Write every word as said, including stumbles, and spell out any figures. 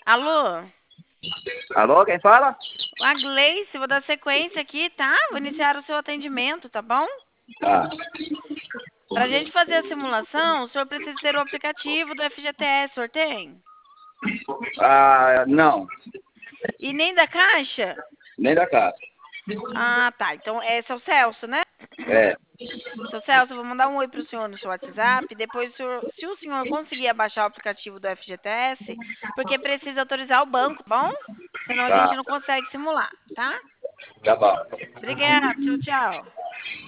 Alô? Alô, quem fala? A Gleice, vou dar sequência aqui, tá? Vou iniciar o seu atendimento, tá bom? Tá. Para a gente fazer a simulação, o senhor precisa ter o aplicativo do F G T S, o senhor tem? Ah, não, E nem da Caixa? nem da casa. Ah, tá. Então, esse é o Celso, né? É, Seu Celso, eu vou mandar um oi para o senhor no seu WhatsApp. Depois, o senhor, se o senhor conseguir abaixar o aplicativo do F G T S, porque precisa autorizar o banco, tá bom? Senão a gente tá, não consegue simular, tá? tá bom. Obrigada. Tchau, tchau.